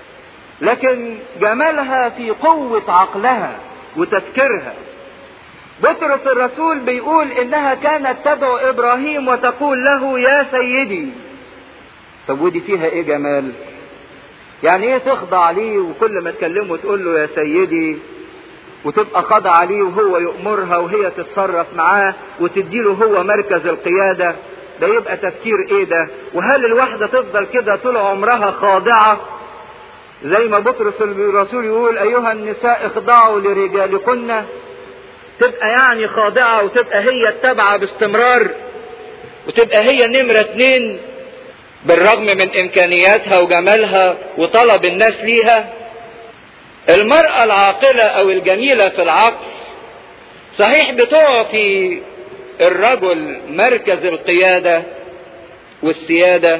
لكن جمالها في قوة عقلها وتفكيرها. بطرس الرسول بيقول انها كانت تدعو ابراهيم وتقول له يا سيدي. طب ودي فيها ايه جمال؟ يعني ايه تخضع ليه وكل ما تكلمه تقول له يا سيدي، وتبقى خاضعة ليه وهو يأمرها وهي تتصرف معاه وتديله هو مركز القيادة؟ ده يبقى تفكير ايه ده؟ وهل الواحدة تفضل كده طول عمرها خاضعة؟ زي ما بطرس الرسول يقول ايها النساء اخضعوا لرجالكن، تبقى يعني خاضعة وتبقى هي التابعة باستمرار وتبقى هي نمرة اتنين بالرغم من امكانياتها وجمالها وطلب الناس ليها. المرأة العاقلة او الجميلة في العقل صحيح بتعطي الرجل مركز القيادة والسيادة،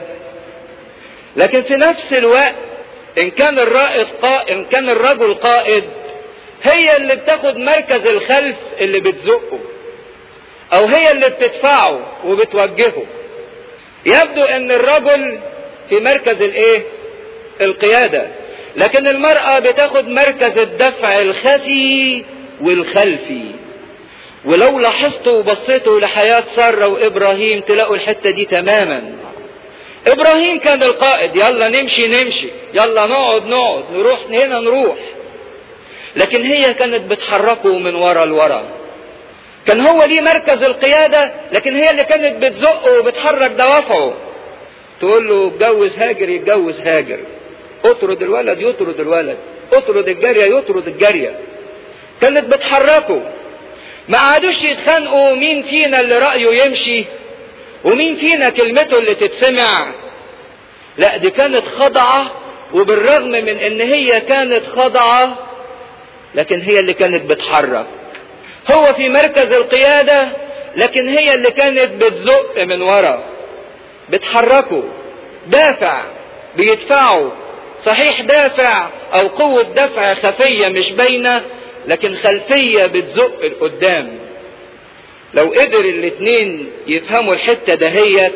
لكن في نفس الوقت ان كان الرائد قائد ان كان الرجل قائد هي اللي بتاخد مركز الخلف اللي بتزقه او هي اللي بتدفعه وبتوجهه. يبدو ان الرجل في مركز الايه؟ القيادة، لكن المرأة بتاخد مركز الدفع الخفي والخلفي. ولو لاحظتوا وبصيتوا لحياة سارة وابراهيم تلاقوا الحتة دي تماما. ابراهيم كان القائد، يلا نمشي نمشي، يلا نقعد نقعد، نروح هنا نروح، لكن هي كانت بتحركه من ورا لورا. كان هو ليه مركز القيادة، لكن هي اللي كانت بتزقه وبتحرك دوافعه. تقول له اتجوز هاجر يتجوز هاجر، اطرد الولد يطرد الولد، اطرد الجارية يطرد الجارية. كانت بتحركه. ما قعدوش يتخانقوا مين فينا اللي رأيه يمشي ومين فينا كلمته اللي تتسمع. لا، دي كانت خضعة، وبالرغم من ان هي كانت خضعة لكن هي اللي كانت بتحرك. هو في مركز القيادة لكن هي اللي كانت بتزق من ورا، بتحركه، دافع بيدفعه. صحيح دافع او قوة دفع خفية مش باينة، لكن خلفية بتزق القدام. لو قدر الاتنين يفهموا الحتة دهيت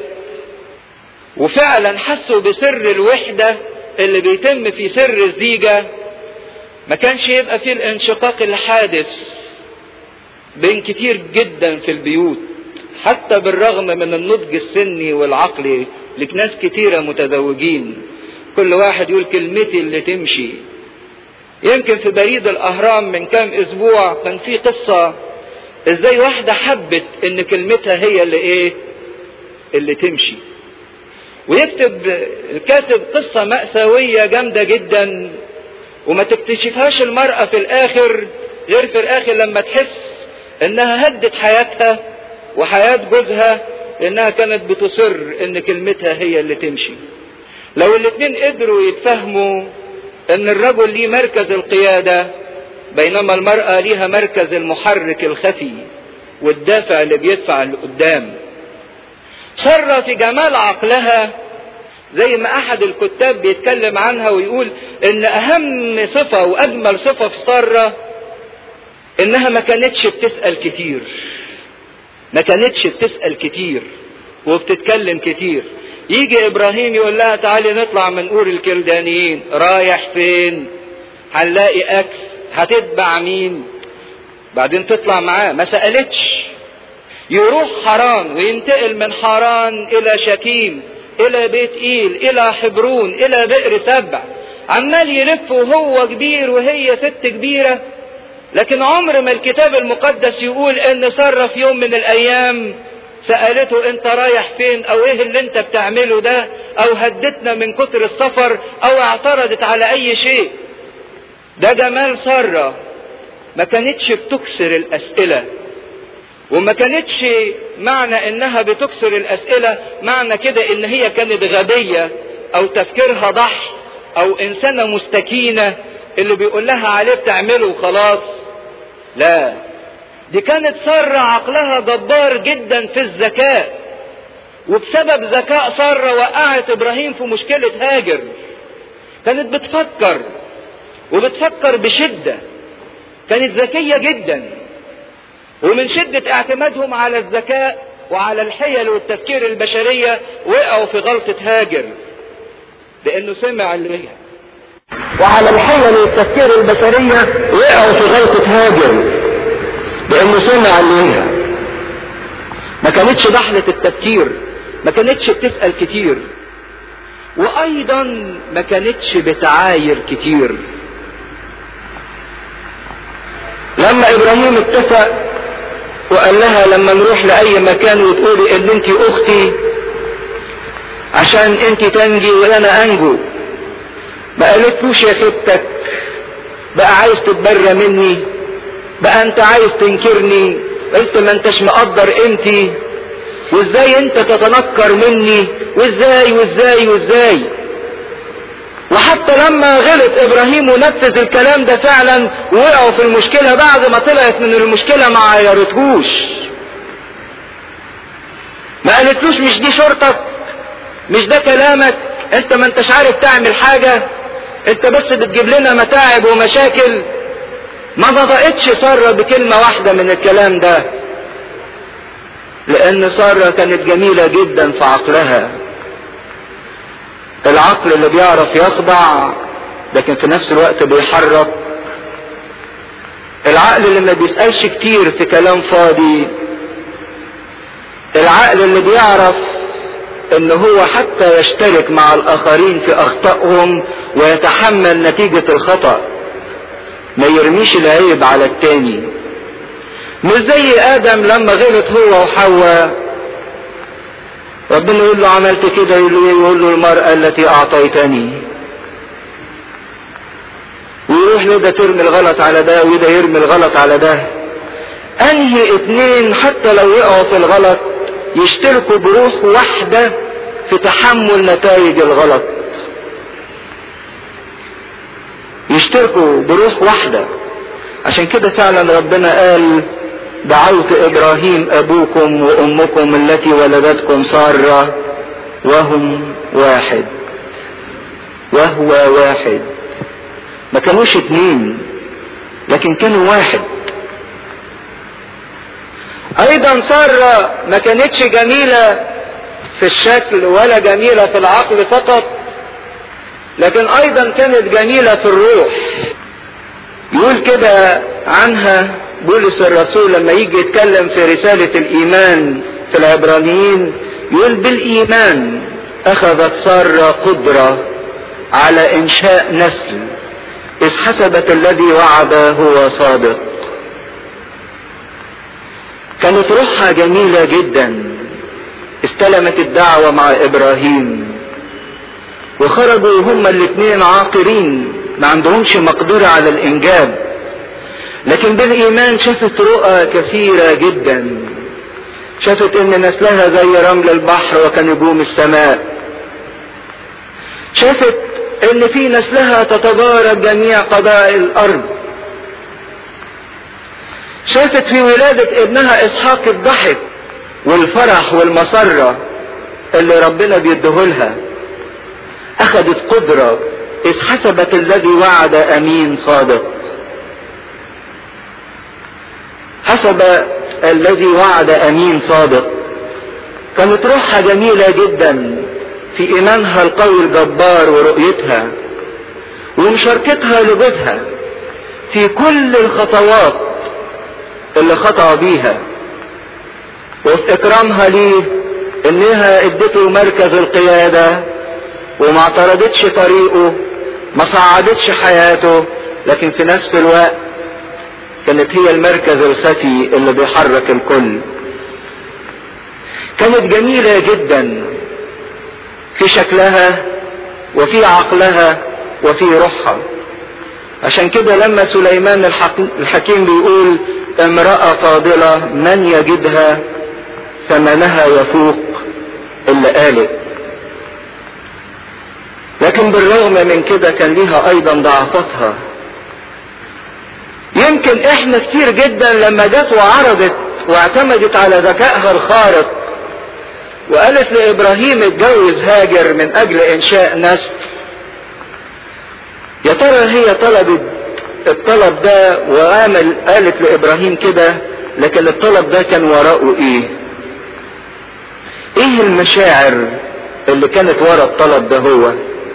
وفعلا حسوا بسر الوحدة اللي بيتم في سر الزيجة، ما كانش يبقى فيه الانشقاق الحادث بين كتير جدا في البيوت، حتى بالرغم من النضج السني والعقلي لناس كتيرة متزوجين كل واحد يقول كلمتي اللي تمشي. يمكن في بريد الاهرام من كام اسبوع كان في قصة ازاي واحدة حبت ان كلمتها هي اللي ايه اللي تمشي، ويكتب الكاتب قصة مأساوية جامدة جدا وما تكتشفهاش المرأة في الاخر غير في الاخر لما تحس انها هدت حياتها وحياة جوزها لانها كانت بتصر ان كلمتها هي اللي تمشي. لو الاتنين قدروا يتفهموا ان الرجل ليه مركز القيادة بينما المرأة ليها مركز المحرك الخفي والدافع اللي بيدفع لقدام. سارة في جمال عقلها زي ما احد الكتاب بيتكلم عنها ويقول ان اهم صفة واجمل صفة في سارة انها ما كانتش بتسأل كتير، ما كانتش بتسأل كتير وبتتكلم كتير. يجي ابراهيم يقول لها تعالي نطلع من اور الكلدانيين، رايح فين؟ هنلاقي اكل، هتتبع مين؟ بعدين تطلع معاه، ما سألتش. يروح حران وينتقل من حران الى شكيم الى بيت ايل الى حبرون الى بئر سبع، عمال يلف وهو كبير وهي ست كبيرة. لكن عمر ما الكتاب المقدس يقول ان سارة في يوم من الايام سألته انت رايح فين، او ايه اللي انت بتعمله ده، او هدتنا من كتر السفر، او اعترضت على اي شيء. ده جمال سارة، ما كانتش بتكسر الاسئلة، وما كانتش معنى انها بتكسر الاسئلة معنى كده ان هي كانت غبية او تفكيرها ضح او انسانة مستكينة اللي بيقول لها عليه بتعمله وخلاص. لا، دي كانت سارة عقلها جبار جدا في الذكاء، وبسبب ذكاء سارة وقعت ابراهيم في مشكلة هاجر. كانت بتفكر وبتفكر بشدة، كانت ذكية جدا، ومن شدة اعتمادهم على الذكاء وعلى الحيل والتفكير البشرية وقعوا في غلطة هاجر لانه سمع اللي هي، وعلى الحيل والتفكير البشرية وقعوا في غلطة هاجر لانه سمع اللي هي. ما كانتش ضحلة التفكير، ما كانتش بتسأل كتير، وايضا ما كانتش بتعاير كتير. لما ابراهيم اتفق وقال لها لما نروح لاي مكان وتقولي ان انت اختي عشان انت تنجي وانا انجو، ما قالتلوش يا ستك بقى عايز تتبرى مني، بقى انت عايز تنكرني، انت ما انتش مقدر قيمتي، وازاي انت تتنكر مني، وازاي وازاي وازاي. وحتى لما غلط ابراهيم ونفذ الكلام ده فعلا وقعوا في المشكلة، بعد ما طلعت من المشكلة ما عيرتهوش، ما قالتلوش مش دي شرطك، مش ده كلامك، انت ما انتش عارف تعمل حاجة، انت بس بتجيب لنا متاعب ومشاكل. ما نطقتش سارة بكلمة واحدة من الكلام ده، لان سارة كانت جميلة جدا في عقلها، العقل اللي بيعرف يخضع لكن في نفس الوقت بيحرك، العقل اللي ما بيسألش كتير في كلام فاضي، العقل اللي بيعرف ان هو حتى يشترك مع الاخرين في اخطائهم ويتحمل نتيجة الخطأ، ما يرميش العيب على التاني. مش زي ادم لما غلط هو وحواء، ربنا يقول له عملت كده، يقول له المرأة التي اعطيتني، ويروح وتروح لده ترمي الغلط على ده وده يرمي الغلط على ده. انهي اتنين حتى لو يقعوا في الغلط يشتركوا بروح واحدة في تحمل نتائج الغلط، يشتركوا بروح واحدة. عشان كده فعلا ربنا قال دعوت ابراهيم ابوكم وامكم التي ولدتكم سارة وهم واحد، وهو واحد. ما كانوش اتنين لكن كانوا واحد. ايضا سارة ما كانتش جميلة في الشكل ولا جميلة في العقل فقط، لكن ايضا كانت جميلة في الروح. يقول كده عنها بولس الرسول لما يجي يتكلم في رسالة الايمان في العبرانيين، يقول بالايمان اخذت سارة قدرة على انشاء نسل اذ حسبت الذي وعد هو صادق. كانت روحها جميلة جدا، استلمت الدعوة مع ابراهيم وخرجوا هما الاثنين عاقرين ما عندهمش مقدرة على الانجاب، لكن بالايمان شافت رؤى كثيرة جدا. شافت ان نسلها زي رمل البحر وكنجوم السماء. شافت ان في نسلها تتبارك جميع قبائل الارض. شافت في ولادة ابنها اسحاق الضحك والفرح والمسرة اللي ربنا بيديهولها. اخذت قدرة اذ حسبت الذي وعد امين صادق. حسب الذي وعد امين صادق. كانت روحها جميلة جدا في ايمانها القوي الجبار ورؤيتها ومشاركتها لجوزها في كل الخطوات اللي خطأ بيها، وفي اكرامها ليه انها ادته مركز القيادة وما اعترضتش طريقه، ما صعدتش حياته، لكن في نفس الوقت كانت هي المركز الخفي اللي بيحرك الكل. كانت جميلة جدا في شكلها وفي عقلها وفي روحها. عشان كده لما سليمان الحكيم بيقول امرأة فاضلة من يجدها ثمنها يفوق اللي قالت. لكن بالرغم من كده كان ليها ايضا ضعفاتها. يمكن احنا كتير جدا لما جت وعرضت واعتمدت على ذكائها الخارق وقالت لابراهيم اتجوز هاجر من اجل انشاء نسل، يا ترى هي طلبت الطلب ده وعمل قالت لابراهيم كده، لكن الطلب ده كان وراءه ايه؟ ايه المشاعر اللي كانت وراء الطلب ده؟ هو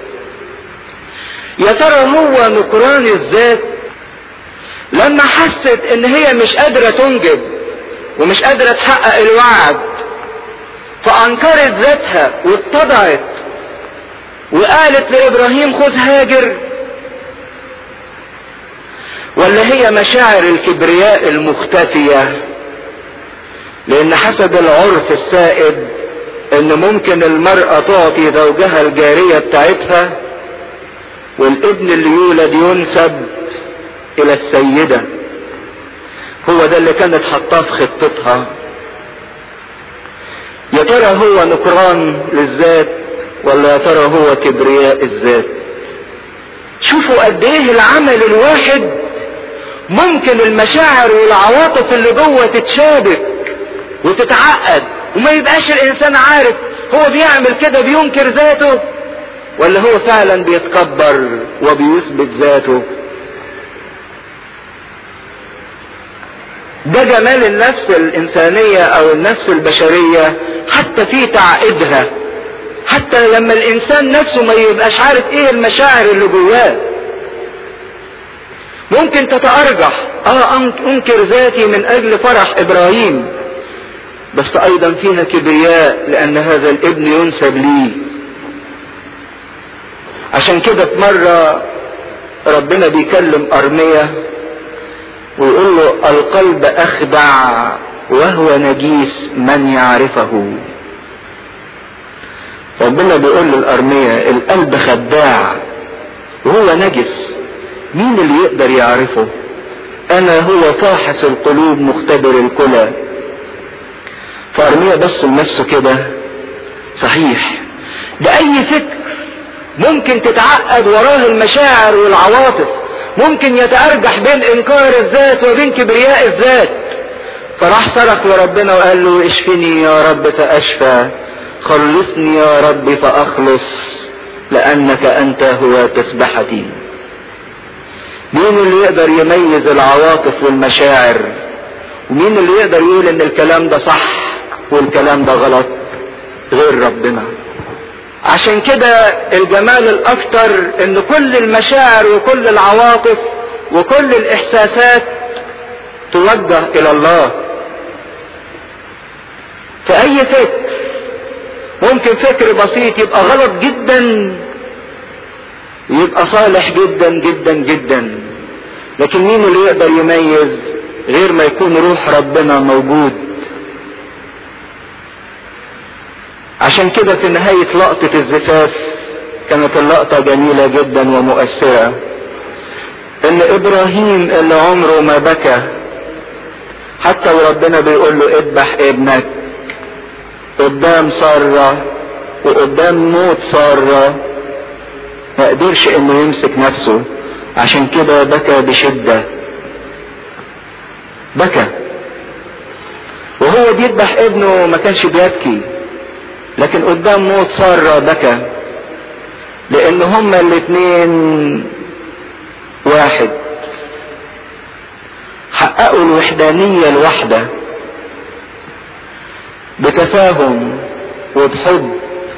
يا ترى هو نكران الذات لما حست ان هي مش قادرة تنجب ومش قادرة تحقق الوعد فانكرت ذاتها واتضعت وقالت لابراهيم خذ هاجر؟ ولا هي مشاعر الكبرياء المختفية؟ لان حسب العرف السائد ان ممكن المرأة تعطي زوجها الجارية بتاعتها والابن اللي يولد ينسب الى السيدة. هو ده اللي كانت حطاه في خطتها. يا ترى هو نكران للذات ولا يا ترى هو كبرياء الذات؟ شوفوا قد ايه العمل الواحد ممكن المشاعر والعواطف اللي جوه تتشابك وتتعقد وما يبقاش الانسان عارف هو بيعمل كده بينكر ذاته ولا هو فعلا بيتكبر وبيثبت ذاته. ده جمال النفس الانسانية او النفس البشرية حتى في تعقيدها، حتى لما الانسان نفسه ما يبقاش عارف ايه المشاعر اللي جواه. ممكن تتأرجح اه انكر ذاتي من اجل فرح ابراهيم، بس ايضا فيها كبرياء لان هذا الابن ينسب لي. عشان كده في مرة ربنا بيكلم ارميا ويقول له القلب اخدع وهو نجيس من يعرفه. ربنا بيقول للارميا القلب خداع وهو نجس مين اللي يقدر يعرفه؟ انا هو فاحص القلوب مختبر الكلى. فارميا بص لنفسه كده، صحيح ده اي فكر ممكن تتعقد وراه المشاعر والعواطف، ممكن يتأرجح بين انكار الذات وبين كبرياء الذات. فراح صرخ لربنا وقال له اشفني يا رب فاشفى، خلصني يا رب فاخلص، لانك انت هو تسبحتي. مين اللي يقدر يميز العواطف والمشاعر؟ ومين اللي يقدر يقول ان الكلام ده صح والكلام ده غلط؟ غير ربنا. عشان كده الجمال الاكتر ان كل المشاعر وكل العواطف وكل الاحساسات توجه الى الله. فاي فكر ممكن فكر بسيط يبقى غلط جدا يبقى صالح جدا جدا جدا، لكن مين اللي يقدر يميز غير ما يكون روح ربنا موجود؟ عشان كده في نهاية لقطة الزفاف كانت اللقطة جميلة جدا ومؤثرة، ان ابراهيم اللي عمره ما بكى حتى وربنا بيقول له اذبح ابنك قدام سارة وقدام موت سارة، ما قدرش انه يمسك نفسه، عشان كده بكى بشدة. بكى وهو بيذبح ابنه ما كانش بيبكي، لكن قدام موت سارة بكى، لان هما الاتنين واحد، حققوا الوحدانية الواحدة بتفاهم وبحب.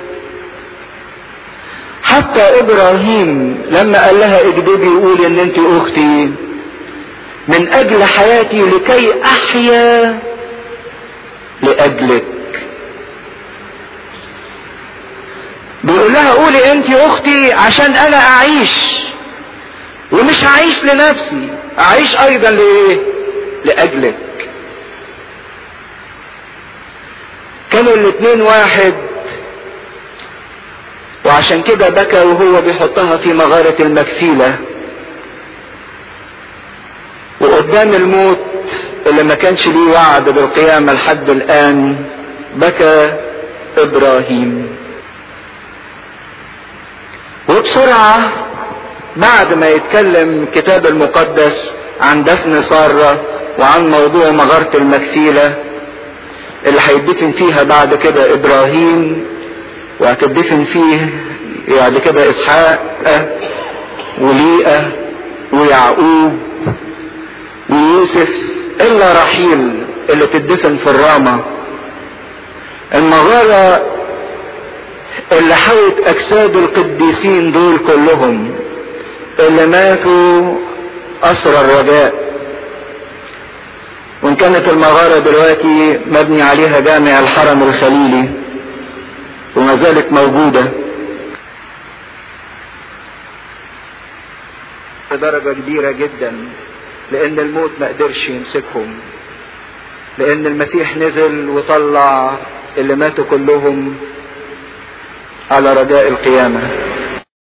حتى ابراهيم لما قال لها اكذبي وقولي ان انت اختي من اجل حياتي لكي احيا لاجلك، بيقول لها قولي انت اختي عشان انا اعيش، ومش هعيش لنفسي، اعيش ايضا لايه؟ لاجلك. كانوا الاتنين واحد، وعشان كده بكى وهو بيحطها في مغارة المكفيلة وقدام الموت اللي ما كانش ليه وعد بالقيامة لحد الآن. بكى إبراهيم. وبسرعة بعد ما يتكلم الكتاب المقدس عن دفن سارة وعن موضوع مغارة المكفيلة اللي هيدفن فيها بعد كده إبراهيم، وهتدفن فيه بعد كده إسحاق وليئة ويعقوب ويوسف، إلا رحيل اللي تدفن في الرامة، المغارة اللي حوت أجساد القديسين دول كلهم اللي ماتوا أسر الرجاء. وإن كانت المغارة دلوقتي مبني عليها جامع الحرم الخليلي وما زالت موجودة بدرجة كبيرة جدا، لأن الموت ما قدرش يمسكهم، لأن المسيح نزل وطلع اللي ماتوا كلهم على رجاء القيامة.